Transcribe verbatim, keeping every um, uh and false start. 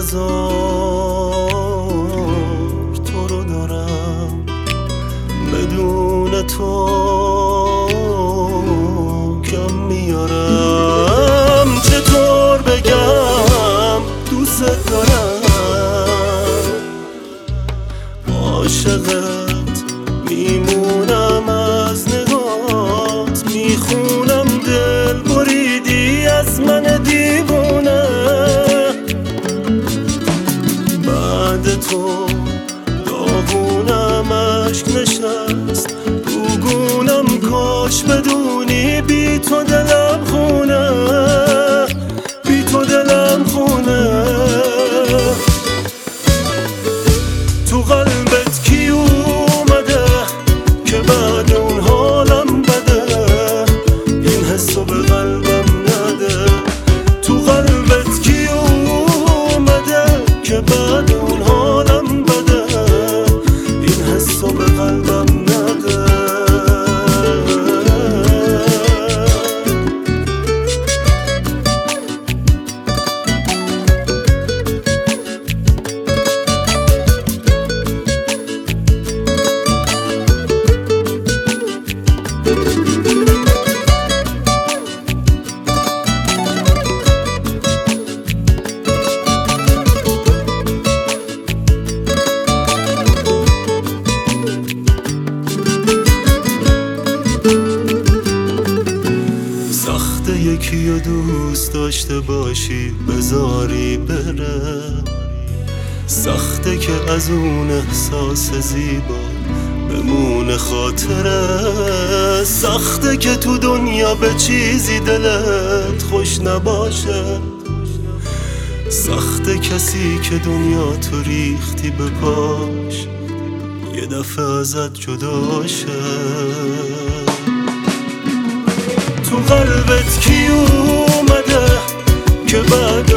هزار تو رو دارم، بدون تو کم میارم. چطور بگم دوست دارم، عاشقت میمونم، از نگات میخونم دل بریدی از من دیوونه. بعد تو داغونم اشک نشست تو گونم، کاش بدونی بی تو دلم خونه، بی تو دلم خونه. تو قلبت کی اومده که بعد اون حالم بده، این حسو به قلبم نده. تو قلبت کی اومده که بعد اون حالم بده، این حسو به قلبم نده. سخته یکی رو دوست داشته باشی بذاری بره، سخته که از اون احساس زیبا بمونه خاطره، سخته که تو دنیا به چیزی دلت خوش نباشه، سخته کسی که دنیا تو ریختی به پاش یه دفعه ازت جدا شه. تو قلبت کی اومده که بعد